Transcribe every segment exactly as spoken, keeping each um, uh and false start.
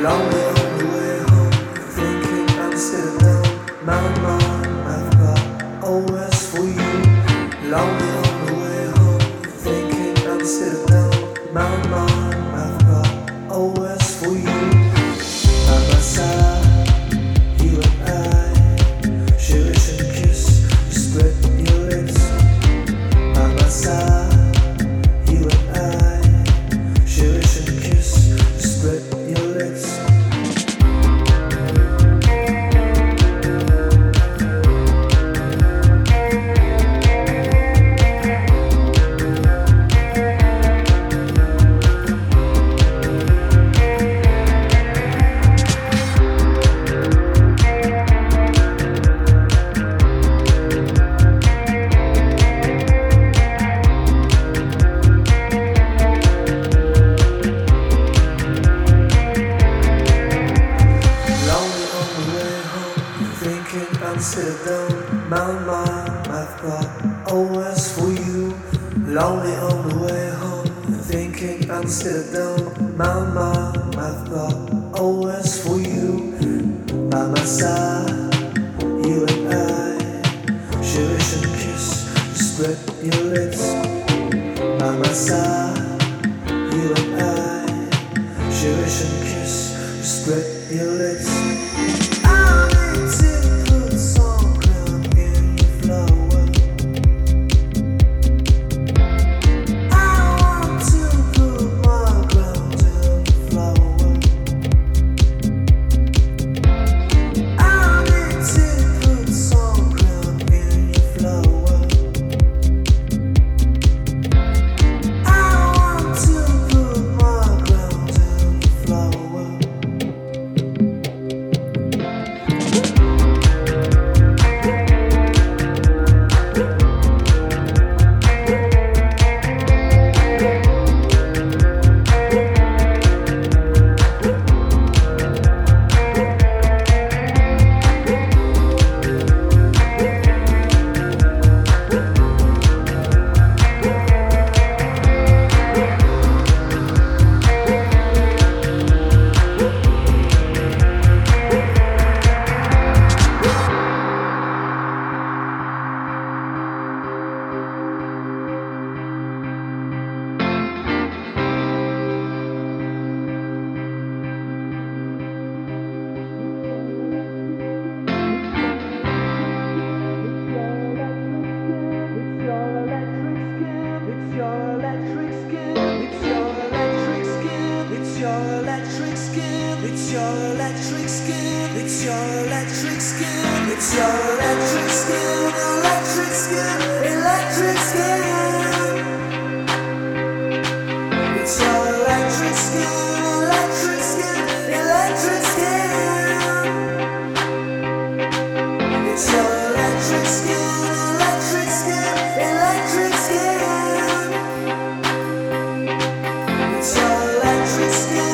Lonely on the way home, thinking I'm still down. My mind, I've got always for you. Lonely on the way home, thinking I'm still down. My mind, I've got always for you. By my side, you and I, cherish and kiss, you spread your lips. By my side, you and I, cherish and kiss, you spread your lips. Sit down, my mind, I've got always for you. Lonely on the way home, thinking I'm still down. My mind, I've got always for you. By my side, you and I, cherish and kiss, you spread your lips. By my side, you and I, cherish and kiss, you spread your lips. I need to It's your electric skin, it's your electric skin, it's your electric skin, electric skin, electric skin. It's your electric skin, electric skin, electric skin. It's your electric skin, electric skin, electric skin. It's your electric skin.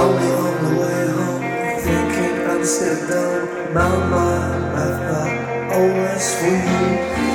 Lonely on the way home, thinking Amsterdam. My mind, I've got always for you.